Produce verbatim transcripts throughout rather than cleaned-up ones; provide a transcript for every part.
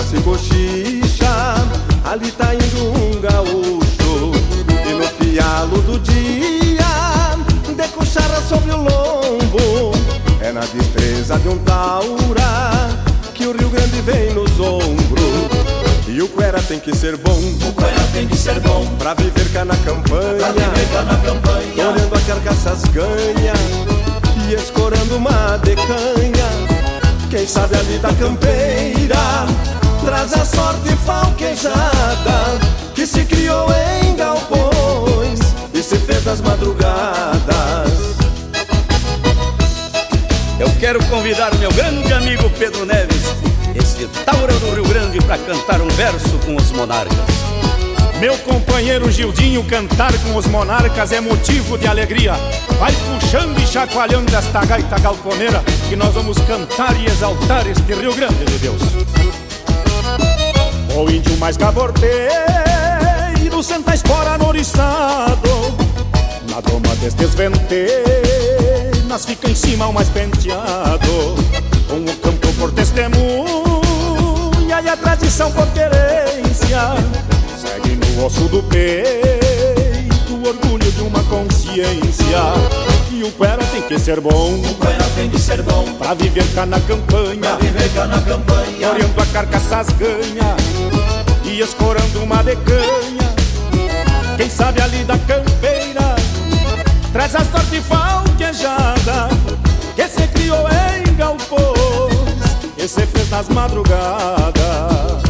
se cochicha, ali tá indo um gaúcho. E no pialo do dia, de cuchara sobre o lombo, é na destreza de um taura que o Rio Grande vem nos ombros. E o cuera tem que ser bom, o cuera tem que ser bom, pra viver cá na campanha, pra viver cá na campanha, olhando a carcaças ganha e escorando uma decanha. Quem sabe ali da campeira traz a sorte falquejada que se criou em galpões e se fez das madrugadas. Eu quero convidar meu grande amigo Pedro Neves, esse taura do Rio Grande, para cantar um verso com os monarcas. Meu companheiro Gildinho, cantar com os monarcas é motivo de alegria. Vai puxando e chacoalhando esta gaita galponeira, que nós vamos cantar e exaltar este Rio Grande de Deus. O índio mais caborteiro senta a espora no oriçado, na doma destes ventenas fica em cima o mais penteado, com o campo por testemunha e a tradição por querência. Segue no osso do peito o orgulho de uma consciência. E o cuera tem que ser bom, o cuera tem que ser bom, pra viver cá na campanha, pra viver cá na campanha, oriando a carcaças ganha e escorando uma decanha. Quem sabe ali da campeira traz a sorte falquejada que se criou em galpões e se fez nas madrugadas.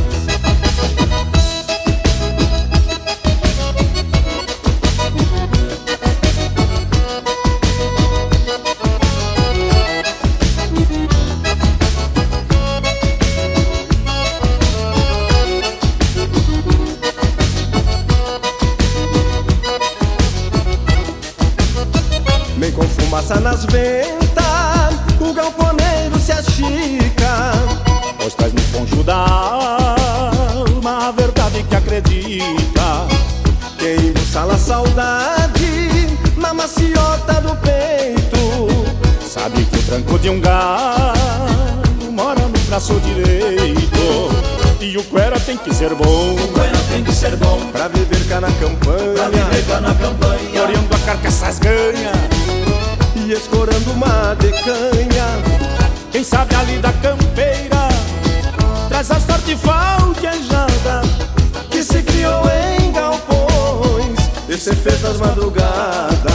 Nem com fumaça nas ventas o galponeiro se achica, pois traz no poncho da alma a verdade que acredita. Quem buçala a saudade na maciota do peito sabe que o tranco de um galo mora no braço direito. E o cuera tem que ser bom, o cuera tem que ser bom, pra viver cá na campanha, pra viver cá na campanha, oriando a carcaças ganha e escorando uma decanha. Quem sabe ali da campeira traz a sorte falquejada que se criou em galpões e se fez das madrugadas.